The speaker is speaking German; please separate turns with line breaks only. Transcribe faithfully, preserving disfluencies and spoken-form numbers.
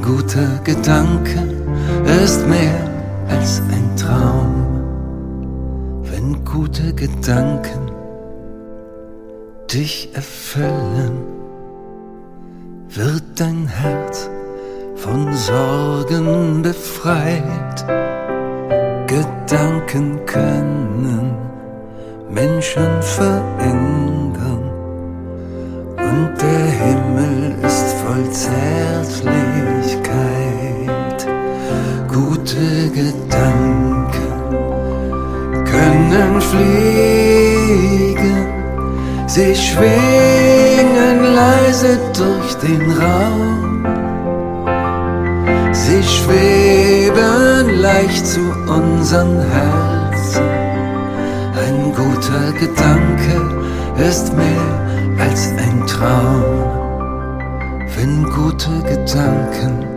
guter Gedanke ist mehr als ein Traum. Wenn gute Gedanken dich erfüllen, wird dein Herz von Sorgen befreit. Gedanken können Menschen verändern und der Himmel ist voll Zärtlichkeit. Gute Gedanken können fliegen, sie schwingen leise durch den Raum. Sie schweben leicht zu unseren Herzen. Ein guter Gedanke ist mehr als ein Traum. Wenn gute Gedanken